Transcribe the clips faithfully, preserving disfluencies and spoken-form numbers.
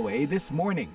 O A This Morning.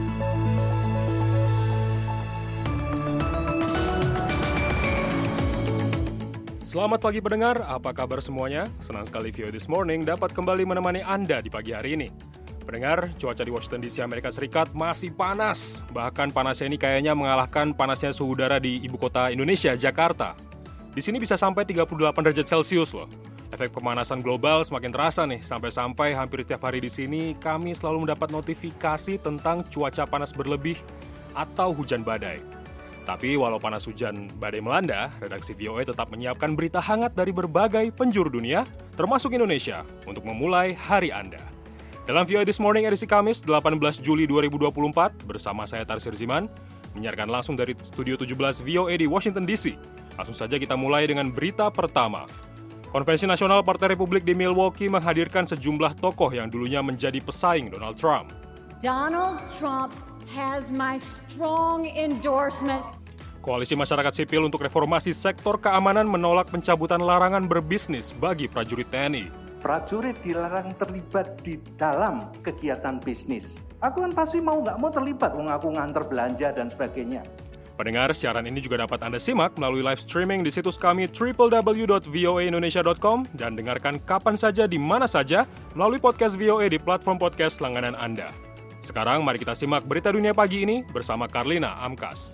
Selamat pagi pendengar, apa kabar semuanya? Senang sekali V O A This Morning dapat kembali menemani Anda di pagi hari ini. Pendengar, cuaca di Washington D C Amerika Serikat masih panas. Bahkan panasnya ini kayaknya mengalahkan panasnya suhu udara di ibu kota Indonesia, Jakarta. Di sini bisa sampai tiga puluh delapan derajat Celcius loh. Efek pemanasan global semakin terasa nih, sampai-sampai hampir setiap hari di sini kami selalu mendapat notifikasi tentang cuaca panas berlebih atau hujan badai. Tapi walau panas hujan badai melanda, redaksi V O A tetap menyiapkan berita hangat dari berbagai penjuru dunia, termasuk Indonesia, untuk memulai hari Anda. Dalam V O A This Morning edisi Kamis, delapan belas Juli dua ribu dua puluh empat, bersama saya Tarsir Ziman, menyiarkan langsung dari Studio tujuh belas V O A di Washington D C. Langsung saja kita mulai dengan berita pertama. Konvensi Nasional Partai Republik di Milwaukee menghadirkan sejumlah tokoh yang dulunya menjadi pesaing Donald Trump. Donald Trump has my strong endorsement. Koalisi Masyarakat Sipil untuk Reformasi Sektor Keamanan menolak pencabutan larangan berbisnis bagi prajurit T N I. Prajurit dilarang terlibat di dalam kegiatan bisnis. Aku kan pasti mau nggak mau terlibat, aku nganter belanja dan sebagainya. Pendengar, siaran ini juga dapat Anda simak melalui live streaming di situs kami w w w dot v o a indonesia dot com dan dengarkan kapan saja di mana saja melalui podcast V O A di platform podcast langganan Anda. Sekarang mari kita simak berita dunia pagi ini bersama Karlina Amkas.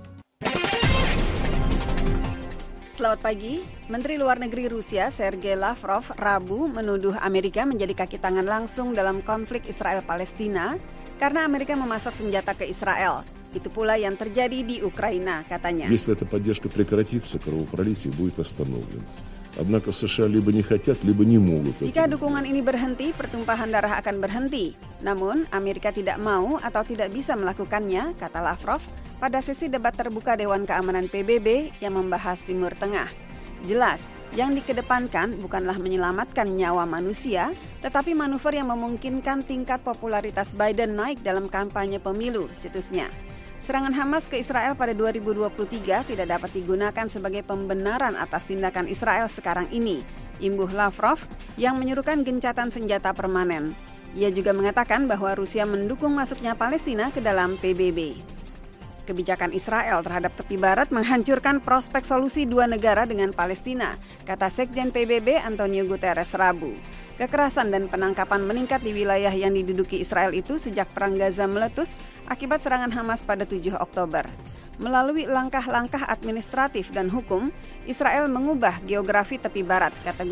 Selamat pagi. Menteri Luar Negeri Rusia Sergei Lavrov Rabu menuduh Amerika menjadi kaki tangan langsung dalam konflik Israel-Palestina karena Amerika memasok senjata ke Israel. Itu pula yang terjadi di Ukraina, katanya. Если эта поддержка прекратится, кровопролитие будет остановлено. Однако США либо не хотят, либо не могут. Jika dukungan ini berhenti, pertumpahan darah akan berhenti. Namun, Amerika tidak mau atau tidak bisa melakukannya, kata Lavrov, pada sesi debat terbuka Dewan Keamanan P B B yang membahas Timur Tengah. Jelas, yang dikedepankan bukanlah menyelamatkan nyawa manusia, tetapi manuver yang memungkinkan tingkat popularitas Biden naik dalam kampanye pemilu, cetusnya. Serangan Hamas ke Israel pada dua ribu dua puluh tiga tidak dapat digunakan sebagai pembenaran atas tindakan Israel sekarang ini, imbuh Lavrov yang menyerukan gencatan senjata permanen. Ia juga mengatakan bahwa Rusia mendukung masuknya Palestina ke dalam P B B. Kebijakan Israel terhadap tepi barat menghancurkan prospek solusi dua negara dengan Palestina, kata Sekjen P B B Antonio Guterres Rabu. Kekerasan dan penangkapan meningkat di wilayah yang diduduki Israel itu sejak Perang Gaza meletus akibat serangan Hamas pada tujuh Oktober. Melalui langkah-langkah administratif dan hukum, Israel mengubah geografi tepi barat, kata,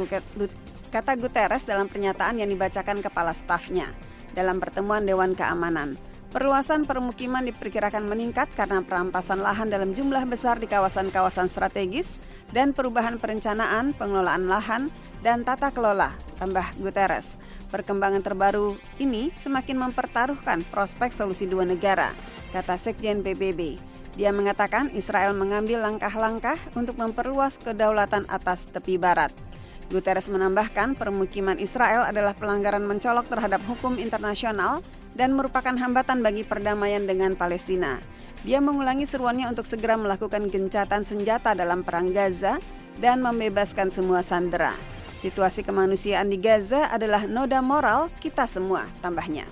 kata Guterres dalam pernyataan yang dibacakan kepala stafnya dalam pertemuan Dewan Keamanan. Perluasan permukiman diperkirakan meningkat karena perampasan lahan dalam jumlah besar di kawasan-kawasan strategis dan perubahan perencanaan, pengelolaan lahan, dan tata kelola, tambah Guterres. Perkembangan terbaru ini semakin mempertaruhkan prospek solusi dua negara, kata Sekjen P B B. Dia mengatakan Israel mengambil langkah-langkah untuk memperluas kedaulatan atas tepi barat. Guterres menambahkan permukiman Israel adalah pelanggaran mencolok terhadap hukum internasional dan merupakan hambatan bagi perdamaian dengan Palestina. Dia mengulangi seruannya untuk segera melakukan gencatan senjata dalam perang Gaza dan membebaskan semua sandera. Situasi kemanusiaan di Gaza adalah noda moral kita semua, tambahnya.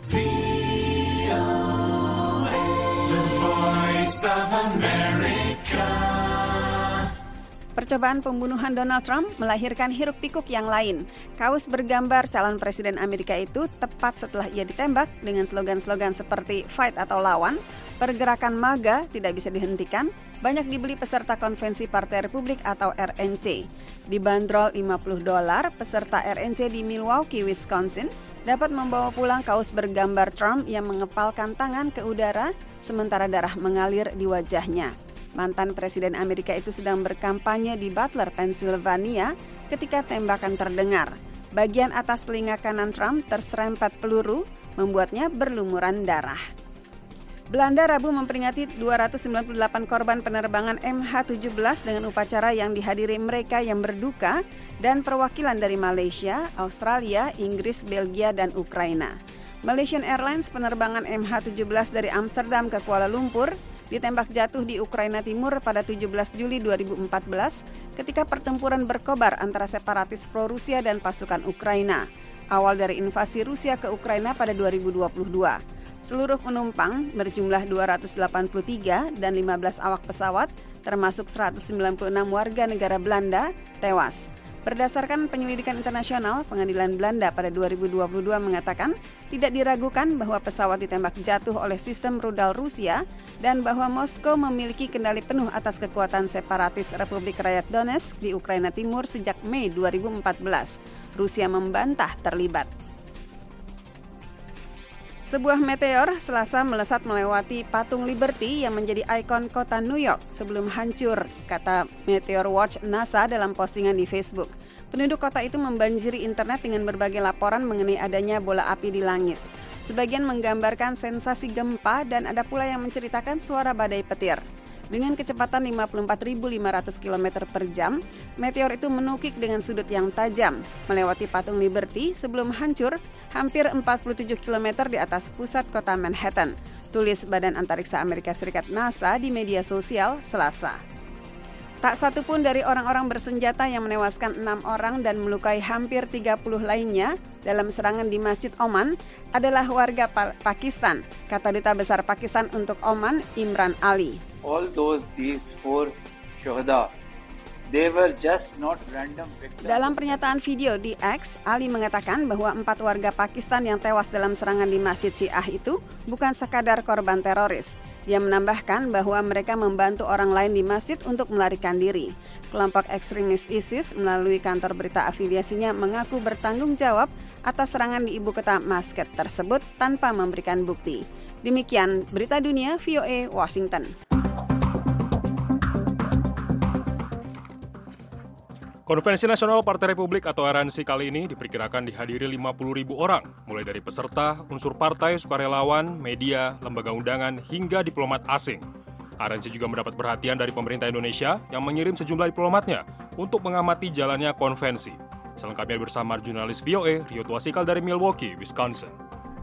Percobaan pembunuhan Donald Trump melahirkan hiruk-pikuk yang lain. Kaos bergambar calon presiden Amerika itu tepat setelah ia ditembak dengan slogan-slogan seperti fight atau lawan, pergerakan MAGA tidak bisa dihentikan, banyak dibeli peserta konvensi Partai Republik atau R N C. Dibanderol lima puluh dolar, peserta R N C di Milwaukee, Wisconsin dapat membawa pulang kaos bergambar Trump yang mengepalkan tangan ke udara sementara darah mengalir di wajahnya. Mantan Presiden Amerika itu sedang berkampanye di Butler, Pennsylvania ketika tembakan terdengar. Bagian atas telinga kanan Trump terserempet peluru, membuatnya berlumuran darah. Belanda Rabu memperingati dua ratus sembilan puluh delapan korban penerbangan M H tujuh belas dengan upacara yang dihadiri mereka yang berduka dan perwakilan dari Malaysia, Australia, Inggris, Belgia, dan Ukraina. Malaysian Airlines penerbangan M H tujuh belas dari Amsterdam ke Kuala Lumpur ditembak jatuh di Ukraina Timur pada tujuh belas Juli dua ribu empat belas ketika pertempuran berkobar antara separatis pro-Rusia dan pasukan Ukraina. Awal dari invasi Rusia ke Ukraina pada dua ribu dua puluh dua. Seluruh penumpang berjumlah dua ratus delapan puluh tiga dan lima belas awak pesawat, termasuk seratus sembilan puluh enam warga negara Belanda, tewas. Berdasarkan penyelidikan internasional, Pengadilan Belanda pada dua ribu dua puluh dua mengatakan tidak diragukan bahwa pesawat ditembak jatuh oleh sistem rudal Rusia dan bahwa Moskow memiliki kendali penuh atas kekuatan separatis Republik Rakyat Donetsk di Ukraina Timur sejak Mei dua ribu empat belas. Rusia membantah terlibat. Sebuah meteor Selasa melesat melewati patung Liberty yang menjadi ikon kota New York sebelum hancur, kata Meteor Watch NASA dalam postingan di Facebook. Penduduk kota itu membanjiri internet dengan berbagai laporan mengenai adanya bola api di langit. Sebagian menggambarkan sensasi gempa dan ada pula yang menceritakan suara badai petir. Dengan kecepatan lima puluh empat ribu lima ratus kilometer per jam, meteor itu menukik dengan sudut yang tajam, melewati patung Liberty sebelum hancur hampir empat puluh tujuh kilometer di atas pusat kota Manhattan, tulis Badan Antariksa Amerika Serikat NASA di media sosial Selasa. Tak satu pun dari orang-orang bersenjata yang menewaskan enam orang dan melukai hampir tiga puluh lainnya dalam serangan di Masjid Oman adalah warga pa- Pakistan, kata Duta Besar Pakistan untuk Oman, Imran Ali. All those these four shuhada, they were just not random victims. Dalam pernyataan video di X, Ali mengatakan bahwa empat warga Pakistan yang tewas dalam serangan di Masjid Syiah itu bukan sekadar korban teroris. Dia menambahkan bahwa mereka membantu orang lain di masjid untuk melarikan diri. Kelompok ekstremis ISIS melalui kantor berita afiliasinya mengaku bertanggung jawab atas serangan di ibu kota Muscat tersebut tanpa memberikan bukti. Demikian Berita Dunia V O A Washington. Konvensi Nasional Partai Republik atau R N C kali ini diperkirakan dihadiri lima puluh ribu orang, mulai dari peserta, unsur partai, sukarelawan, media, lembaga undangan, hingga diplomat asing. R N C juga mendapat perhatian dari pemerintah Indonesia yang mengirim sejumlah diplomatnya untuk mengamati jalannya konvensi. Selengkapnya bersama jurnalis V O A, Rio Tuasikal dari Milwaukee, Wisconsin.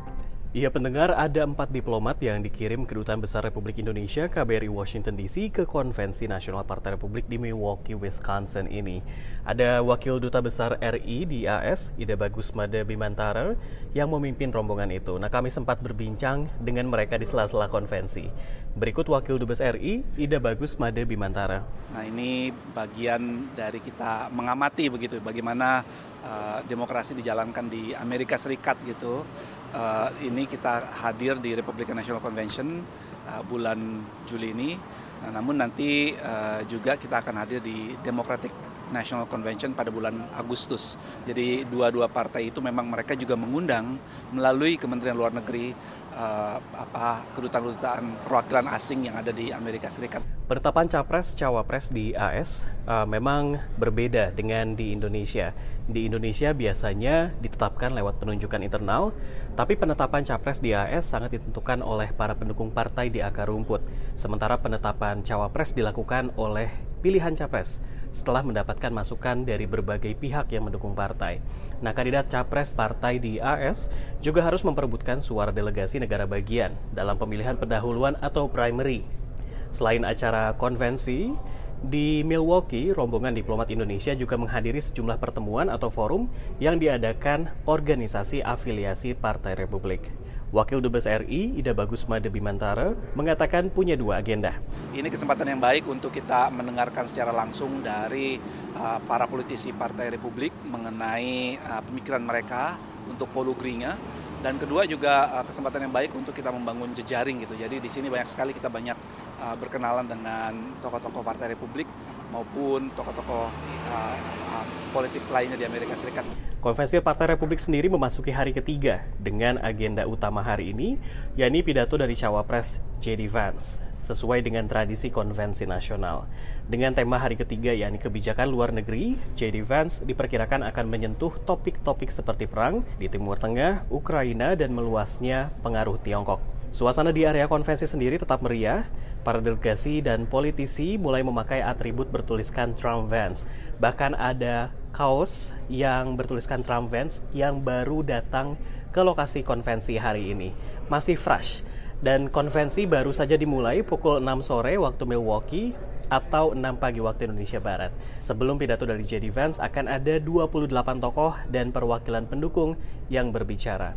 Iya pendengar, ada empat diplomat yang dikirim Kedutaan Besar Republik Indonesia K B R I Washington D C ke Konvensi Nasional Partai Republik di Milwaukee, Wisconsin ini. Ada Wakil Duta Besar R I di A S, Ida Bagus Made Bimantara, yang memimpin rombongan itu. Nah, kami sempat berbincang dengan mereka di sela-sela konvensi. Berikut Wakil Dubes R I, Ida Bagus Made Bimantara. Nah, ini bagian dari kita mengamati begitu, bagaimana uh, demokrasi dijalankan di Amerika Serikat gitu. Uh, ini kita hadir di Republican National Convention uh, bulan Juli ini. Nah, namun nanti uh, juga kita akan hadir di Democratic National Convention pada bulan Agustus. Jadi dua-dua partai itu memang mereka juga mengundang melalui Kementerian Luar Negeri uh, apa kedutaan-kedutaan perwakilan asing yang ada di Amerika Serikat. Penetapan capres cawapres di A S uh, memang berbeda dengan di Indonesia. Di Indonesia biasanya ditetapkan lewat penunjukan internal, tapi penetapan capres di A S sangat ditentukan oleh para pendukung partai di akar rumput. Sementara penetapan cawapres dilakukan oleh pilihan capres setelah mendapatkan masukan dari berbagai pihak yang mendukung partai. Nah, kandidat capres partai di A S juga harus memperebutkan suara delegasi negara bagian dalam pemilihan pendahuluan atau primary. Selain acara konvensi, di Milwaukee, rombongan diplomat Indonesia juga menghadiri sejumlah pertemuan atau forum yang diadakan organisasi afiliasi Partai Republik. Wakil Dubes R I, Ida Bagus Made Bimantara, mengatakan punya dua agenda. Ini kesempatan yang baik untuk kita mendengarkan secara langsung dari uh, para politisi Partai Republik mengenai uh, pemikiran mereka untuk polugrinya. Dan kedua juga uh, kesempatan yang baik untuk kita membangun jejaring gitu. Jadi di sini banyak sekali kita banyak uh, berkenalan dengan tokoh-tokoh Partai Republik maupun tokoh-tokoh uh, uh, politik lainnya di Amerika Serikat. Konvensi Partai Republik sendiri memasuki hari ketiga dengan agenda utama hari ini, yakni pidato dari Cawapres J D Vance, sesuai dengan tradisi konvensi nasional. Dengan tema hari ketiga yakni kebijakan luar negeri, J D Vance diperkirakan akan menyentuh topik-topik seperti perang di Timur Tengah, Ukraina, dan meluasnya pengaruh Tiongkok. Suasana di area konvensi sendiri tetap meriah. Para delegasi dan politisi mulai memakai atribut bertuliskan Trump Vance. Bahkan ada kaos yang bertuliskan Trump Vance yang baru datang ke lokasi konvensi hari ini. Masih fresh. Dan konvensi baru saja dimulai pukul enam sore waktu Milwaukee atau enam pagi waktu Indonesia Barat. Sebelum pidato dari J D Vance akan ada dua puluh delapan tokoh dan perwakilan pendukung yang berbicara.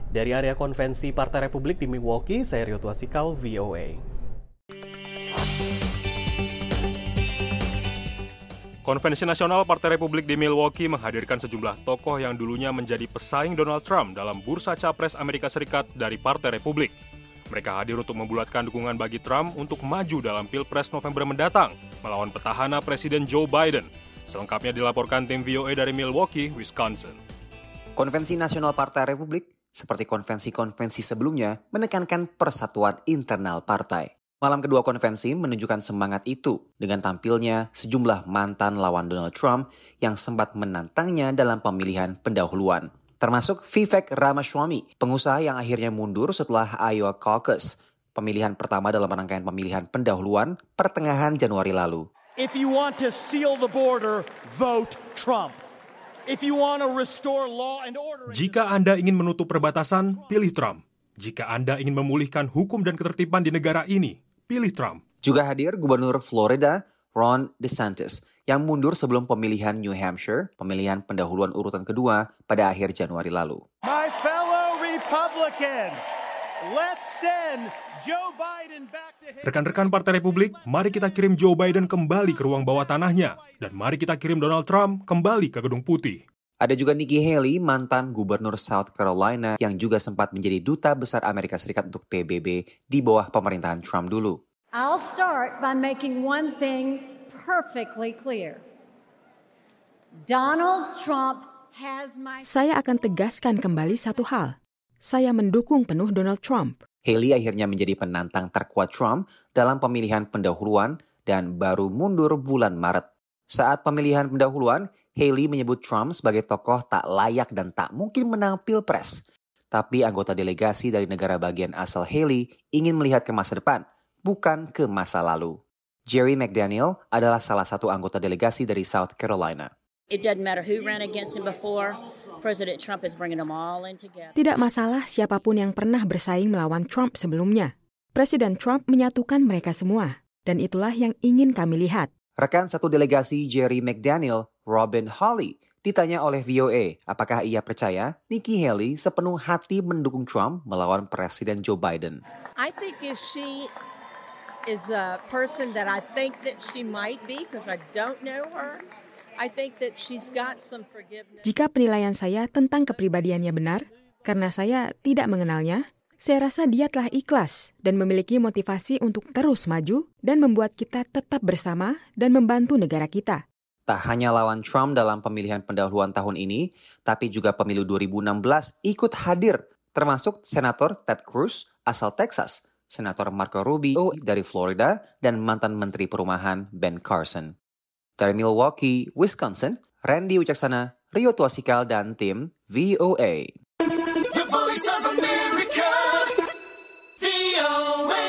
Dari area konvensi Partai Republik di Milwaukee, saya Rio Tuasikal, V O A. Konvensi Nasional Partai Republik di Milwaukee menghadirkan sejumlah tokoh yang dulunya menjadi pesaing Donald Trump dalam bursa capres Amerika Serikat dari Partai Republik. Mereka hadir untuk membulatkan dukungan bagi Trump untuk maju dalam Pilpres November mendatang melawan petahana Presiden Joe Biden. Selengkapnya dilaporkan tim V O A dari Milwaukee, Wisconsin. Konvensi Nasional Partai Republik, seperti konvensi-konvensi sebelumnya, menekankan persatuan internal partai. Malam kedua konvensi menunjukkan semangat itu dengan tampilnya sejumlah mantan lawan Donald Trump yang sempat menantangnya dalam pemilihan pendahuluan. Termasuk Vivek Ramaswamy, pengusaha yang akhirnya mundur setelah Iowa Caucus, pemilihan pertama dalam rangkaian pemilihan pendahuluan pertengahan Januari lalu. If you want to seal the border, vote Trump. If you want to restore law and order... Jika Anda ingin menutup perbatasan, pilih Trump. Jika Anda ingin memulihkan hukum dan ketertiban di negara ini, pilih Trump. Juga hadir Gubernur Florida, Ron DeSantis, yang mundur sebelum pemilihan New Hampshire, pemilihan pendahuluan urutan kedua pada akhir Januari lalu. My fellow Republicans, let's send Joe Biden back to his... Rekan-rekan Partai Republik, mari kita kirim Joe Biden kembali ke ruang bawah tanahnya. Dan mari kita kirim Donald Trump kembali ke Gedung Putih. Ada juga Nikki Haley, mantan gubernur South Carolina yang juga sempat menjadi duta besar Amerika Serikat untuk P B B di bawah pemerintahan Trump dulu. I'll start by making one thing perfectly clear. Donald Trump has my... Saya akan tegaskan kembali satu hal. Saya mendukung penuh Donald Trump. Haley akhirnya menjadi penantang terkuat Trump dalam pemilihan pendahuluan dan baru mundur bulan Maret. Saat pemilihan pendahuluan, Haley menyebut Trump sebagai tokoh tak layak dan tak mungkin menang Pilpres. Tapi anggota delegasi dari negara bagian asal Haley ingin melihat ke masa depan, bukan ke masa lalu. Jerry McDaniel adalah salah satu anggota delegasi dari South Carolina. It doesn't matter who ran against him before. President Trump is bringing them all in together. Tidak masalah siapapun yang pernah bersaing melawan Trump sebelumnya. Presiden Trump menyatukan mereka semua, dan itulah yang ingin kami lihat. Rekan satu delegasi Jerry McDaniel, Robin Hawley, ditanya oleh V O A apakah ia percaya Nikki Haley sepenuh hati mendukung Trump melawan Presiden Joe Biden. I think if she is a person that I think that she might be, because I don't know her, I think that she's got some forgiveness. Jika penilaian saya tentang kepribadiannya benar, karena saya tidak mengenalnya, saya rasa dia telah ikhlas dan memiliki motivasi untuk terus maju dan membuat kita tetap bersama dan membantu negara kita. Tak hanya lawan Trump dalam pemilihan pendahuluan tahun ini, tapi juga pemilu dua ribu enam belas ikut hadir, termasuk Senator Ted Cruz asal Texas, Senator Marco Rubio dari Florida, dan mantan Menteri Perumahan Ben Carson. Dari Milwaukee, Wisconsin, Randy Wicaksana, Rio Tuasikal, dan tim V O A. The Voice of America, V O A.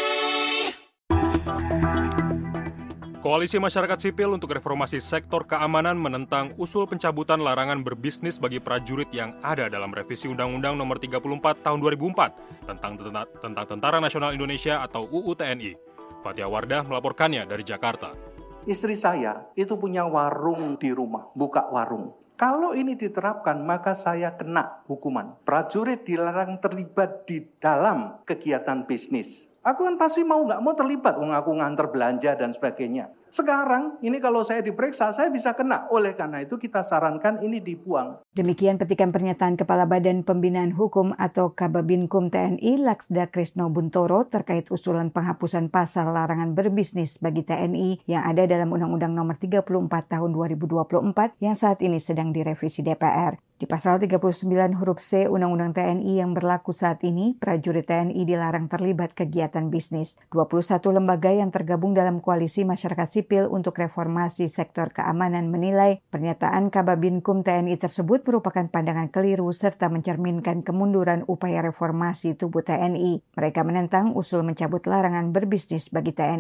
Koalisi Masyarakat Sipil untuk Reformasi Sektor Keamanan menentang usul pencabutan larangan berbisnis bagi prajurit yang ada dalam revisi Undang-Undang Nomor tiga puluh empat Tahun dua ribu empat tentang, tentang Tentara Nasional Indonesia atau U U T N I. Fathia Wardah melaporkannya dari Jakarta. Istri saya itu punya warung di rumah, buka warung. Kalau ini diterapkan, maka saya kena hukuman. Prajurit dilarang terlibat di dalam kegiatan bisnis. Aku kan pasti mau nggak mau terlibat, wong aku nganter belanja dan sebagainya. Sekarang ini kalau saya diperiksa, saya bisa kena. Oleh karena itu kita sarankan ini dibuang. Demikian petikan pernyataan Kepala Badan Pembinaan Hukum atau Kababinkum T N I Laksda Krisno Buntoro terkait usulan penghapusan pasal larangan berbisnis bagi T N I yang ada dalam Undang-Undang Nomor tiga puluh empat Tahun dua ribu dua puluh empat yang saat ini sedang direvisi D P R. Di pasal tiga puluh sembilan huruf C Undang-Undang T N I yang berlaku saat ini, prajurit T N I dilarang terlibat kegiatan bisnis. dua puluh satu lembaga yang tergabung dalam Koalisi Masyarakat Sipil untuk Reformasi Sektor Keamanan menilai pernyataan Kababinkum T N I tersebut merupakan pandangan keliru serta mencerminkan kemunduran upaya reformasi tubuh T N I. Mereka menentang usul mencabut larangan berbisnis bagi T N I.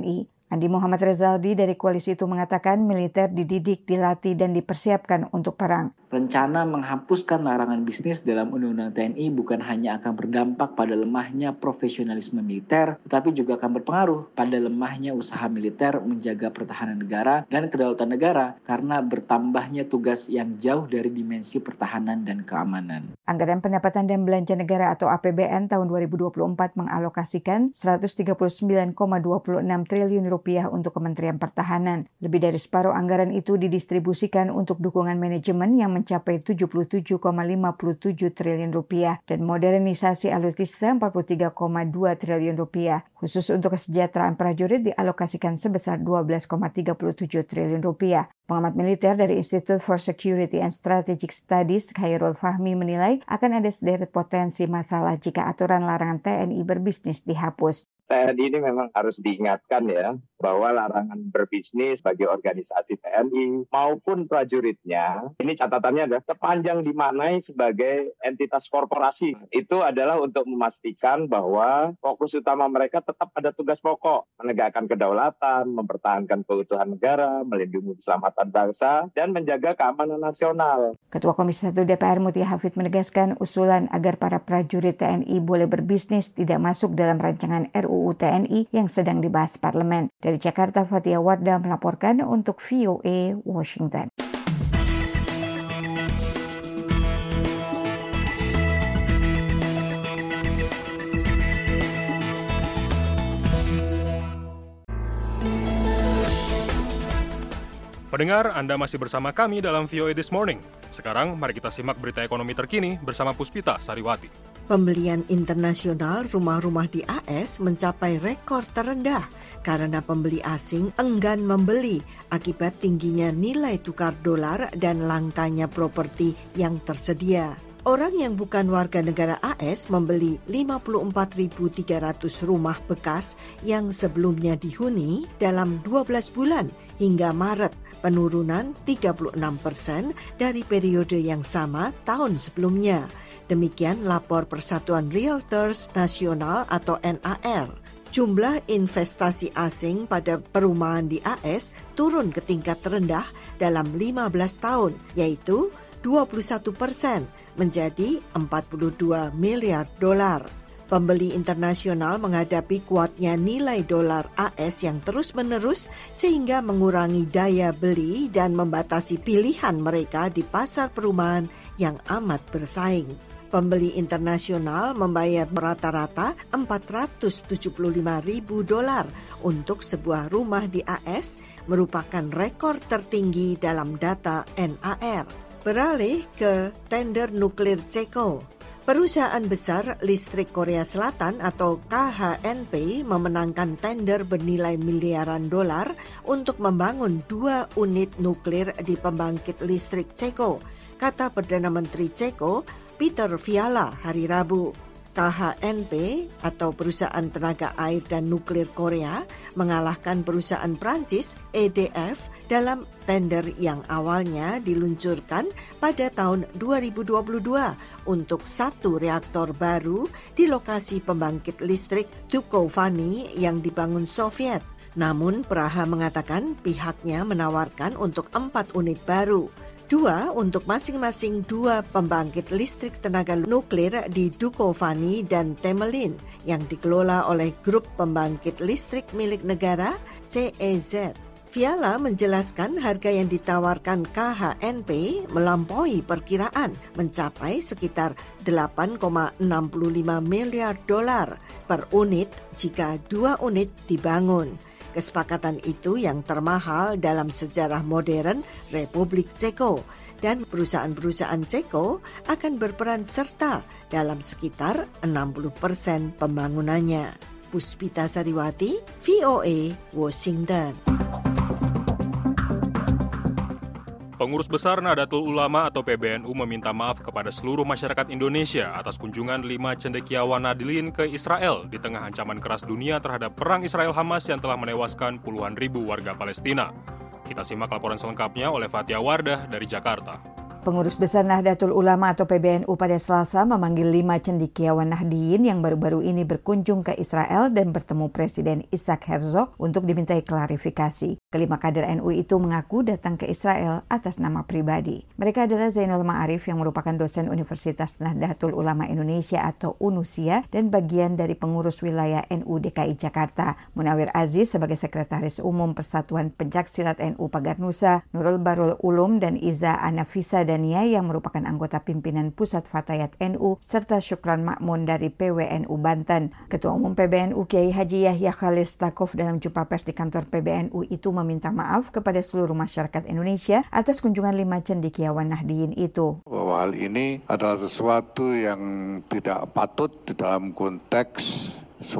Andi Muhammad Rezaldi dari koalisi itu mengatakan militer dididik, dilatih, dan dipersiapkan untuk perang. Rencana menghapuskan larangan bisnis dalam Undang-Undang T N I bukan hanya akan berdampak pada lemahnya profesionalisme militer, tetapi juga akan berpengaruh pada lemahnya usaha militer menjaga pertahanan negara dan kedaulatan negara karena bertambahnya tugas yang jauh dari dimensi pertahanan dan keamanan. Anggaran Pendapatan dan Belanja Negara atau A P B N tahun dua ribu dua puluh empat mengalokasikan seratus tiga puluh sembilan koma dua enam triliun rupiah untuk Kementerian Pertahanan. Lebih dari separuh anggaran itu didistribusikan untuk dukungan manajemen yang mencapai tujuh puluh tujuh koma lima tujuh triliun rupiah dan modernisasi alutsista empat puluh tiga koma dua triliun rupiah. Khusus untuk kesejahteraan prajurit dialokasikan sebesar dua belas koma tiga tujuh triliun rupiah. Pengamat militer dari Institute for Security and Strategic Studies, Khairul Fahmi menilai akan ada sederet potensi masalah jika aturan larangan T N I berbisnis dihapus. T N I ini memang harus diingatkan ya, bahwa larangan berbisnis bagi organisasi T N I maupun prajuritnya, ini catatannya adalah sepanjang dimaknai sebagai entitas korporasi. Itu adalah untuk memastikan bahwa fokus utama mereka tetap pada tugas pokok, menegakkan kedaulatan, mempertahankan keutuhan negara, melindungi keselamatan bangsa, dan menjaga keamanan nasional. Ketua Komisi satu D P R Mutia Hafid menegaskan usulan agar para prajurit T N I boleh berbisnis tidak masuk dalam rancangan R U U T N I yang sedang dibahas parlemen. Dari Jakarta, Fatia Wardah melaporkan untuk V O A Washington. Pendengar, Anda masih bersama kami dalam V O A This Morning. Sekarang, mari kita simak berita ekonomi terkini bersama Puspita Sariwati. Pembelian internasional rumah-rumah di A S mencapai rekor terendah karena pembeli asing enggan membeli akibat tingginya nilai tukar dolar dan langkanya properti yang tersedia. Orang yang bukan warga negara A S membeli lima puluh empat ribu tiga ratus rumah bekas yang sebelumnya dihuni dalam dua belas bulan hingga Maret, penurunan tiga puluh enam persen dari periode yang sama tahun sebelumnya. Demikian lapor Persatuan Realtors Nasional atau N A R. Jumlah investasi asing pada perumahan di A S turun ke tingkat terendah dalam lima belas tahun, yaitu dua puluh satu persen menjadi empat puluh dua miliar dolar. Pembeli internasional menghadapi kuatnya nilai dolar A S yang terus-menerus sehingga mengurangi daya beli dan membatasi pilihan mereka di pasar perumahan yang amat bersaing. Pembeli internasional membayar rata-rata empat ratus tujuh puluh lima ribu dolar untuk sebuah rumah di A S, merupakan rekor tertinggi dalam data N A R. Beralih ke tender nuklir Ceko. Perusahaan besar listrik Korea Selatan atau K H N P memenangkan tender bernilai miliaran dolar untuk membangun dua unit nuklir di pembangkit listrik Ceko, kata Perdana Menteri Ceko Peter Fiala hari Rabu. K H N P atau Perusahaan Tenaga Air dan Nuklir Korea mengalahkan perusahaan Prancis E D F dalam tender yang awalnya diluncurkan pada tahun dua ribu dua puluh dua untuk satu reaktor baru di lokasi pembangkit listrik Dukovany yang dibangun Soviet. Namun Praha mengatakan pihaknya menawarkan untuk empat unit baru. Dua untuk masing-masing dua pembangkit listrik tenaga nuklir di Dukovany dan Temelin yang dikelola oleh grup pembangkit listrik milik negara C E Z. Fiala menjelaskan harga yang ditawarkan K H N P melampaui perkiraan, mencapai sekitar delapan koma enam lima miliar dolar per unit jika dua unit dibangun. Kesepakatan itu yang termahal dalam sejarah modern Republik Ceko, dan perusahaan-perusahaan Ceko akan berperan serta dalam sekitar enam puluh persen pembangunannya. Puspita Sariwati, V O A, Washington. Pengurus Besar Nahdlatul Ulama atau P B N U meminta maaf kepada seluruh masyarakat Indonesia atas kunjungan lima cendekiawan Nahdlin ke Israel di tengah ancaman keras dunia terhadap perang Israel-Hamas yang telah menewaskan puluhan ribu warga Palestina. Kita simak laporan selengkapnya oleh Fatia Wardah dari Jakarta. Pengurus Besar Nahdlatul Ulama atau P B N U pada Selasa memanggil lima cendekiawan Nahdiyin yang baru-baru ini berkunjung ke Israel dan bertemu Presiden Isaac Herzog untuk dimintai klarifikasi. Kelima kader N U itu mengaku datang ke Israel atas nama pribadi. Mereka adalah Zainul Ma'arif yang merupakan dosen Universitas Nahdlatul Ulama Indonesia atau UNUSIA dan bagian dari pengurus wilayah N U D K I Jakarta, Munawir Aziz sebagai Sekretaris Umum Persatuan Pencaksilat N U Pagar Nusa, Nurul Barul Ulum dan Iza Anafisa Dania yang merupakan anggota pimpinan Pusat Fatayat N U, serta Syukran Makmun dari P W N U Banten. Ketua Umum P B N U Kiai Haji Yahya Khalil Stakuf dalam jumpa pers di kantor P B N U itu meminta maaf kepada seluruh masyarakat Indonesia atas kunjungan lima cendekiawan Nahdiyin itu. Bahwa hal ini adalah sesuatu yang tidak patut di dalam konteks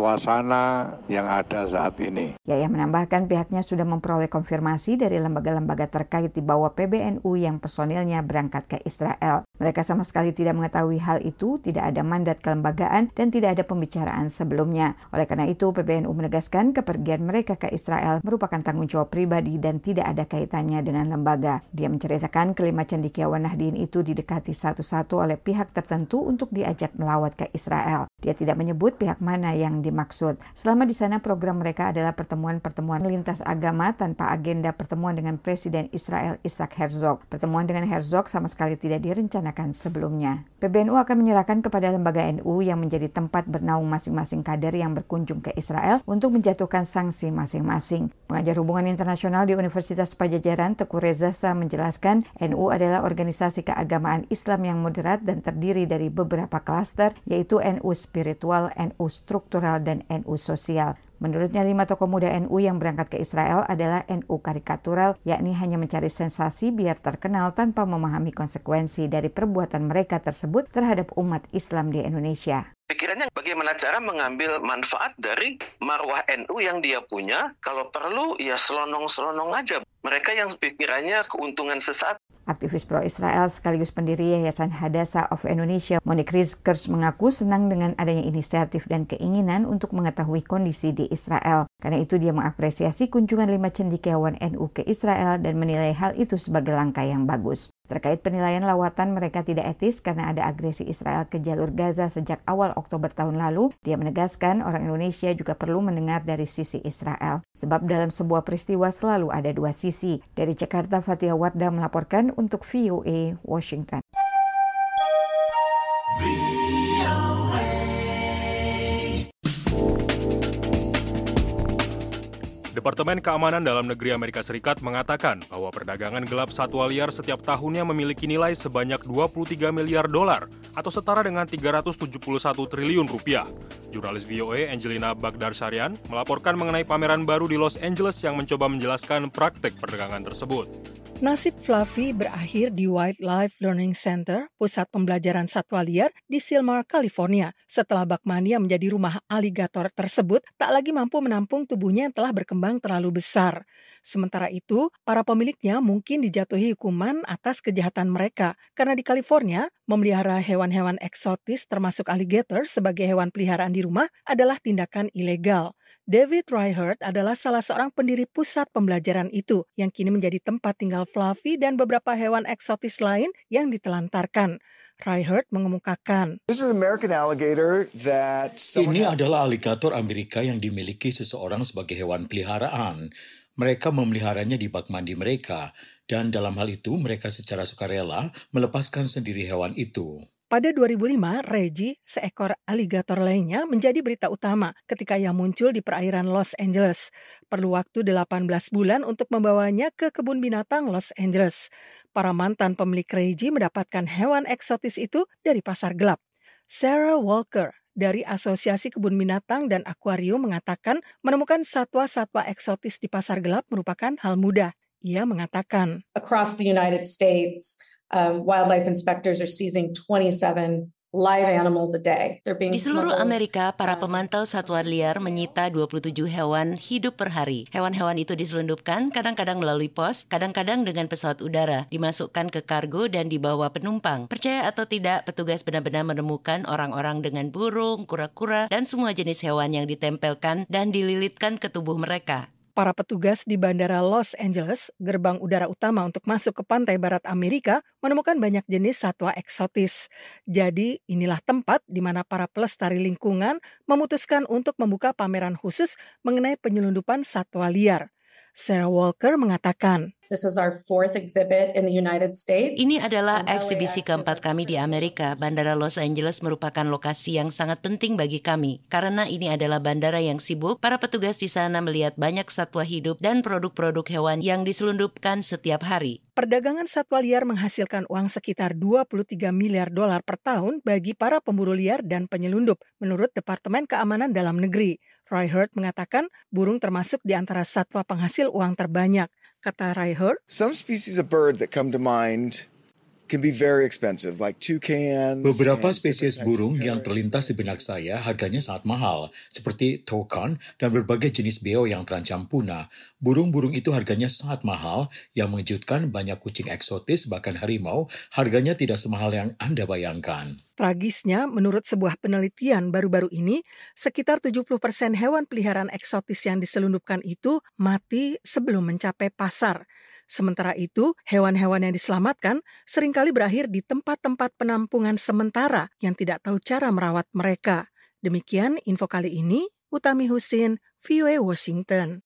suasana yang ada saat ini. Yahya menambahkan pihaknya sudah memperoleh konfirmasi dari lembaga-lembaga terkait di bawah P B N U yang personilnya berangkat ke Israel. Mereka sama sekali tidak mengetahui hal itu, tidak ada mandat kelembagaan, dan tidak ada pembicaraan sebelumnya. Oleh karena itu, P B N U menegaskan kepergian mereka ke Israel merupakan tanggung jawab pribadi dan tidak ada kaitannya dengan lembaga. Dia menceritakan kelima cendekiawan Nahdiyin itu didekati satu-satu oleh pihak tertentu untuk diajak melawat ke Israel. Dia tidak menyebut pihak mana yang dimaksud. Selama di sana, program mereka adalah pertemuan-pertemuan lintas agama tanpa agenda pertemuan dengan Presiden Israel Isaac Herzog. Pertemuan dengan Herzog sama sekali tidak direncanakan sebelumnya. P B N U akan menyerahkan kepada lembaga N U yang menjadi tempat bernaung masing-masing kader yang berkunjung ke Israel untuk menjatuhkan sanksi masing-masing. Pengajar hubungan internasional di Universitas Pajajaran, Teguh Reza Shah menjelaskan, N U adalah organisasi keagamaan Islam yang moderat dan terdiri dari beberapa klaster, yaitu N U spiritual, N U struktural, dan N U sosial. Menurutnya, lima tokoh muda N U yang berangkat ke Israel adalah N U karikatural, yakni hanya mencari sensasi biar terkenal tanpa memahami konsekuensi dari perbuatan mereka tersebut terhadap umat Islam di Indonesia. Pikirannya bagaimana cara mengambil manfaat dari marwah N U yang dia punya, kalau perlu ya selonong-selonong aja. Mereka yang pikirannya keuntungan sesaat. Aktivis pro-Israel sekaligus pendiri Yayasan Hadassah of Indonesia, Monique Rizkers mengaku senang dengan adanya inisiatif dan keinginan untuk mengetahui kondisi di Israel. Karena itu dia mengapresiasi kunjungan lima cendekiawan N U ke Israel dan menilai hal itu sebagai langkah yang bagus. Terkait penilaian lawatan mereka tidak etis karena ada agresi Israel ke jalur Gaza sejak awal Oktober tahun lalu, dia menegaskan orang Indonesia juga perlu mendengar dari sisi Israel. Sebab dalam sebuah peristiwa selalu ada dua sisi. Dari Jakarta, Fatia Wardah melaporkan untuk V O A Washington. Departemen Keamanan Dalam Negeri Amerika Serikat mengatakan bahwa perdagangan gelap satwa liar setiap tahunnya memiliki nilai sebanyak dua puluh tiga miliar dolar atau setara dengan tiga ratus tujuh puluh satu triliun rupiah. Jurnalis V O A Angelina Bagdarsarian melaporkan mengenai pameran baru di Los Angeles yang mencoba menjelaskan praktik perdagangan tersebut. Nasib Fluffy berakhir di Wildlife Learning Center, pusat pembelajaran satwa liar di Silmar, California, setelah bak mania menjadi rumah aligator tersebut tak lagi mampu menampung tubuhnya yang telah berkembang terlalu besar. Sementara itu, para pemiliknya mungkin dijatuhi hukuman atas kejahatan mereka, karena di California, memelihara hewan-hewan eksotis termasuk alligator sebagai hewan peliharaan di rumah adalah tindakan ilegal. David Reichert adalah salah seorang pendiri pusat pembelajaran itu yang kini menjadi tempat tinggal Fluffy dan beberapa hewan eksotis lain yang ditelantarkan. Reichert mengemukakan, ini adalah aligator Amerika yang dimiliki seseorang sebagai hewan peliharaan. Mereka memeliharanya di bak mandi mereka, dan dalam hal itu mereka secara sukarela melepaskan sendiri hewan itu. Pada dua ribu lima, Reggie, seekor aligator lainnya, menjadi berita utama ketika ia muncul di perairan Los Angeles. Perlu waktu delapan belas bulan untuk membawanya ke kebun binatang Los Angeles. Para mantan pemilik Reggie mendapatkan hewan eksotis itu dari pasar gelap. Sarah Walker dari Asosiasi Kebun Binatang dan Akuarium mengatakan menemukan satwa-satwa eksotis di pasar gelap merupakan hal mudah. Ia mengatakan, Across the United States, Um, wildlife inspectors are seizing twenty-seven live animals a day. They're being Di seluruh smuggled. Amerika, para pemantau satwa liar menyita dua puluh tujuh hewan hidup per hari. Hewan-hewan itu diselundupkan kadang-kadang melalui pos, kadang-kadang dengan pesawat udara, dimasukkan ke kargo dan dibawa penumpang. Percaya atau tidak, petugas benar-benar menemukan orang-orang dengan burung, kura-kura, dan semua jenis hewan yang ditempelkan dan dililitkan ke tubuh mereka. Para petugas di Bandara Los Angeles, gerbang udara utama untuk masuk ke pantai barat Amerika, menemukan banyak jenis satwa eksotis. Jadi, inilah tempat di mana para pelestari lingkungan memutuskan untuk membuka pameran khusus mengenai penyelundupan satwa liar. Sarah Walker mengatakan, This is our fourth exhibit in the United States. Ini adalah eksibisi keempat kami di Amerika. Bandara Los Angeles merupakan lokasi yang sangat penting bagi kami. Karena ini adalah bandara yang sibuk, para petugas di sana melihat banyak satwa hidup dan produk-produk hewan yang diselundupkan setiap hari. Perdagangan satwa liar menghasilkan uang sekitar dua puluh tiga miliar dolar per tahun bagi para pemburu liar dan penyelundup, menurut Departemen Keamanan Dalam Negeri. Roy Hurt mengatakan burung termasuk di antara satwa penghasil uang terbanyak. Kata Roy Hurt, Some species of bird that come to mind can be very expensive, like toucans. Beberapa spesies burung yang terlintas di benak saya harganya sangat mahal, seperti toucan dan berbagai jenis beo yang terancam punah. Burung-burung itu harganya sangat mahal, yang mengejutkan banyak kucing eksotis, bahkan harimau, harganya tidak semahal yang Anda bayangkan. Tragisnya, menurut sebuah penelitian baru-baru ini, sekitar tujuh puluh persen hewan peliharaan eksotis yang diselundupkan itu mati sebelum mencapai pasar. Sementara itu, hewan-hewan yang diselamatkan seringkali berakhir di tempat-tempat penampungan sementara yang tidak tahu cara merawat mereka. Demikian info kali ini, Utami Husin, V O A Washington.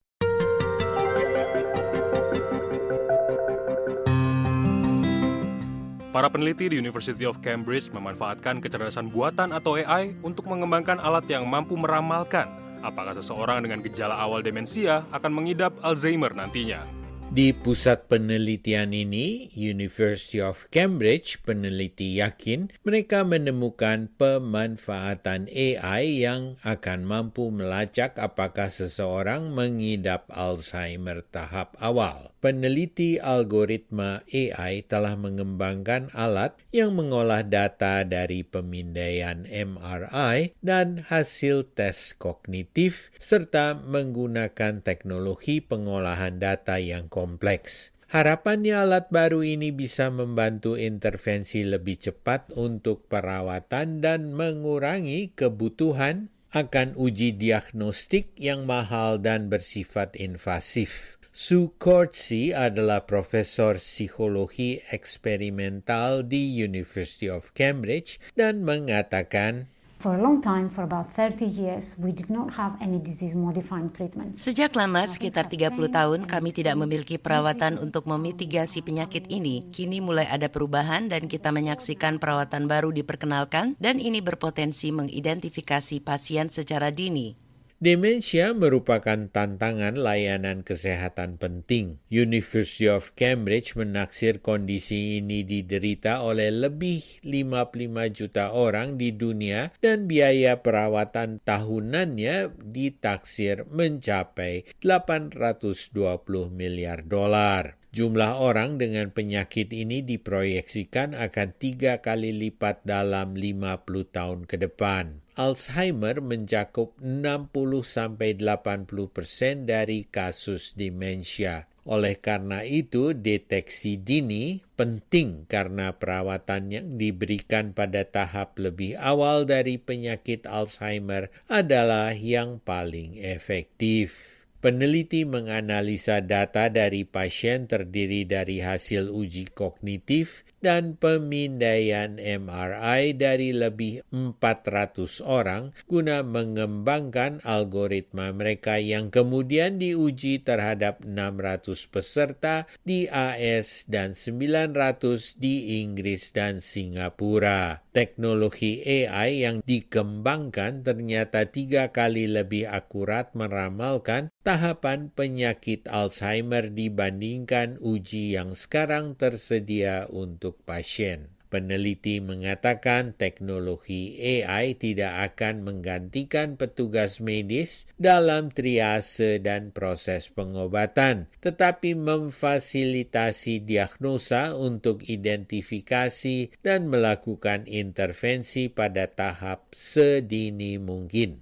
Para peneliti di University of Cambridge memanfaatkan kecerdasan buatan atau A I untuk mengembangkan alat yang mampu meramalkan apakah seseorang dengan gejala awal demensia akan mengidap Alzheimer nantinya. Di pusat penelitian ini, University of Cambridge, peneliti yakin mereka menemukan pemanfaatan A I yang akan mampu melacak apakah seseorang mengidap Alzheimer tahap awal. Peneliti algoritma A I telah mengembangkan alat yang mengolah data dari pemindaian M R I dan hasil tes kognitif, serta menggunakan teknologi pengolahan data yang kompleks. Harapannya alat baru ini bisa membantu intervensi lebih cepat untuk perawatan dan mengurangi kebutuhan akan uji diagnostik yang mahal dan bersifat invasif. Sue Corsi adalah profesor psikologi eksperimental di University of Cambridge dan mengatakan, For a long time, for about thirty years, we did not have any disease-modifying treatments. Sejak lama, sekitar tiga puluh tahun, kami tidak memiliki perawatan untuk memitigasi penyakit ini. Kini mulai ada perubahan dan kita menyaksikan perawatan baru diperkenalkan dan ini berpotensi mengidentifikasi pasien secara dini. Demensia merupakan tantangan layanan kesehatan penting. University of Cambridge menaksir kondisi ini diderita oleh lebih lima puluh lima juta orang di dunia dan biaya perawatan tahunannya ditaksir mencapai delapan ratus dua puluh miliar dolar. Jumlah orang dengan penyakit ini diproyeksikan akan tiga kali lipat dalam lima puluh tahun ke depan. Alzheimer mencakup enam puluh sampai delapan puluh persen dari kasus demensia. Oleh karena itu, deteksi dini penting karena perawatan yang diberikan pada tahap lebih awal dari penyakit Alzheimer adalah yang paling efektif. Peneliti menganalisa data dari pasien terdiri dari hasil uji kognitif dan pemindaian M R I dari lebih empat ratus orang guna mengembangkan algoritma mereka yang kemudian diuji terhadap enam ratus peserta di A S dan sembilan ratus di Inggris dan Singapura. Teknologi A I yang dikembangkan ternyata tiga kali lebih akurat meramalkan tahapan penyakit Alzheimer dibandingkan uji yang sekarang tersedia untuk pasien. Peneliti mengatakan teknologi A I tidak akan menggantikan petugas medis dalam triase dan proses pengobatan, tetapi memfasilitasi diagnosa untuk identifikasi dan melakukan intervensi pada tahap sedini mungkin.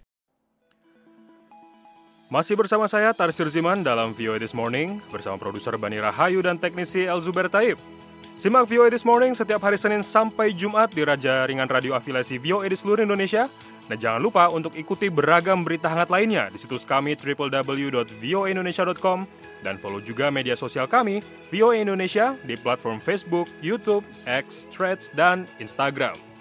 Masih bersama saya, Tarsir Ziman, dalam V O A This Morning, bersama produser Bani Rahayu dan teknisi Elzuber Taib. Simak V O A This Morning setiap hari Senin sampai Jumat di Raja Ringan Radio Afiliasi V O A di seluruh Indonesia Dan jangan lupa untuk ikuti beragam berita hangat lainnya di situs kami w w w dot voa indonesia dot com dan follow juga media sosial kami V O A Indonesia di platform Facebook, YouTube, X, Threads, dan Instagram.